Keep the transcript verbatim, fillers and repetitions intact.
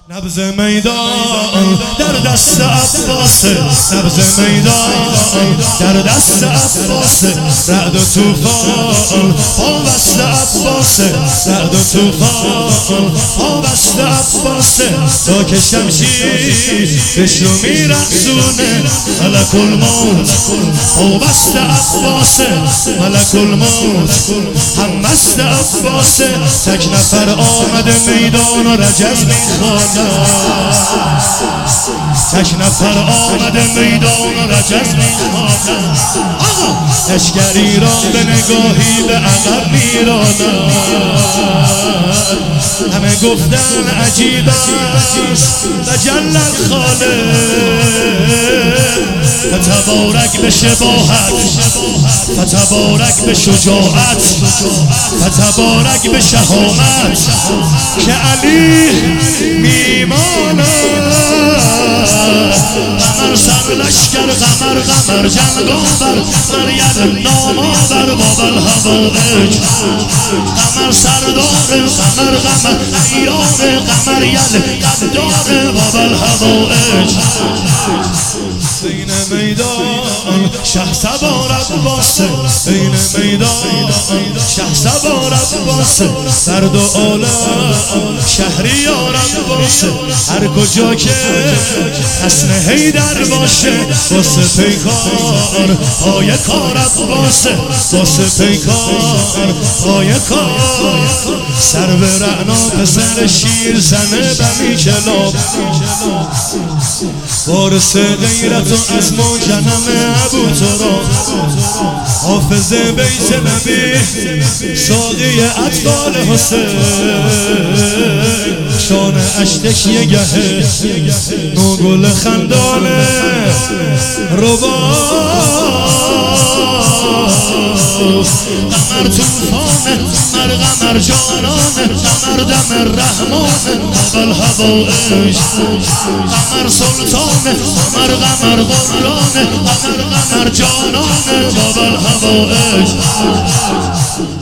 نبض میدان در دست عباسه، نبض میدان در دست عباسه، رعد و طوفان پابست عباسه، رعد و طوفان پابست عباسه، تا که شمشیر بشو میرقصونه، ملک الموت پابست عباسه، ملک الموت هم مست عباسه، تک نفر آمده میدان و رجز میخواد، تک نفر آمده میدان و رجز میخوانم، لشکری را به نگاهی به عقب میرانم، همه گفتن عجیب است و جل الخالق، فتبارک به شباهت، فتبارک به شجاعت، فتبارک به شهامت، که علی میماند. قمر سر لشکر قمر قمر جنگاور، مریم نامآور باب الهوایج، قمر سردار قمر قمر عیار قمر یل قدار باب الهوایج. بین میدان شه سوار عباسه، بین میدان شه سوار عباسه، در دو عالم شهریار عباسه، هر کجا که حسن حیدر باشه، واسه پیکار پای کار عباسه، واسه پیکار پای کار، سر به رعنا پسر شیر زنه بمی کلاب، وارث غیرت و عزم و جنم ابو تراب، حافظ بیت نبی ساقی اطفال حسین، شان اشتش یه گهه نوگل خندانه ربا، قمر توفانه قمر قمر جانانه، قمر دم رحمانه باب الهوایج، قمر سلطانه قمر قمر قمرانه، قمر قمر جانانه باب الهوایج.